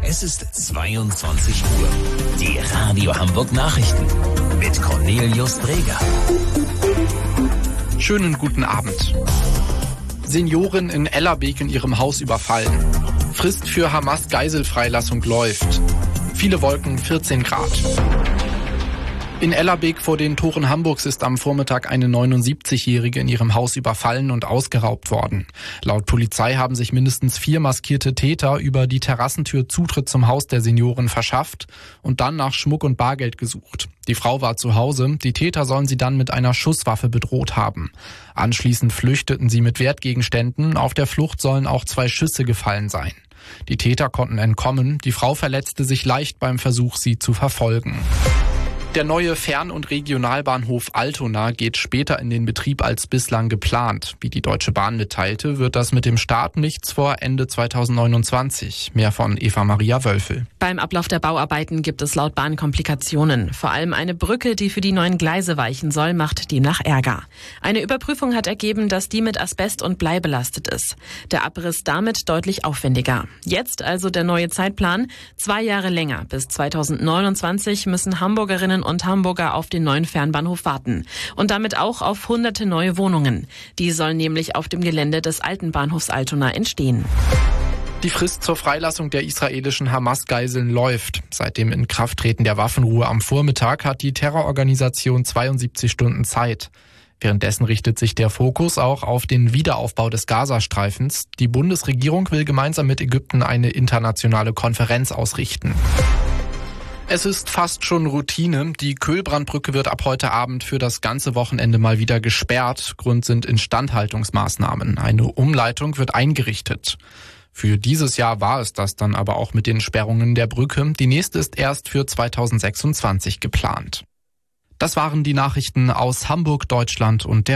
Es ist 22 Uhr. Die Radio Hamburg Nachrichten mit Cornelius Dreger. Schönen guten Abend. Seniorin in Ellerbeek in ihrem Haus überfallen. Frist für Hamas-Geiselfreilassung läuft. Viele Wolken, 14 Grad. In Ellerbeek vor den Toren Hamburgs ist am Vormittag eine 79-Jährige in ihrem Haus überfallen und ausgeraubt worden. Laut Polizei haben sich mindestens 4 maskierte Täter über die Terrassentür Zutritt zum Haus der Seniorin verschafft und dann nach Schmuck und Bargeld gesucht. Die Frau war zu Hause, die Täter sollen sie dann mit einer Schusswaffe bedroht haben. Anschließend flüchteten sie mit Wertgegenständen, auf der Flucht sollen auch 2 Schüsse gefallen sein. Die Täter konnten entkommen, die Frau verletzte sich leicht beim Versuch, sie zu verfolgen. Der neue Fern- und Regionalbahnhof Altona geht später in den Betrieb als bislang geplant. Wie die Deutsche Bahn mitteilte, wird das mit dem Start nichts vor Ende 2029. Mehr von Eva-Maria Wölfel. Beim Ablauf der Bauarbeiten gibt es laut Bahn Komplikationen. Vor allem eine Brücke, die für die neuen Gleise weichen soll, macht demnach Ärger. Eine Überprüfung hat ergeben, dass die mit Asbest und Blei belastet ist. Der Abriss damit deutlich aufwendiger. Jetzt also der neue Zeitplan. 2 Jahre länger. Bis 2029 müssen Hamburgerinnen und Hamburger auf den neuen Fernbahnhof warten. Und damit auch auf hunderte neue Wohnungen. Die sollen nämlich auf dem Gelände des alten Bahnhofs Altona entstehen. Die Frist zur Freilassung der israelischen Hamas-Geiseln läuft. Seit dem Inkrafttreten der Waffenruhe am Vormittag hat die Terrororganisation 72 Stunden Zeit. Währenddessen richtet sich der Fokus auch auf den Wiederaufbau des Gazastreifens. Die Bundesregierung will gemeinsam mit Ägypten eine internationale Konferenz ausrichten. Es ist fast schon Routine. Die Köhlbrandbrücke wird ab heute Abend für das ganze Wochenende mal wieder gesperrt. Grund sind Instandhaltungsmaßnahmen. Eine Umleitung wird eingerichtet. Für dieses Jahr war es das dann aber auch mit den Sperrungen der Brücke. Die nächste ist erst für 2026 geplant. Das waren die Nachrichten aus Hamburg, Deutschland und der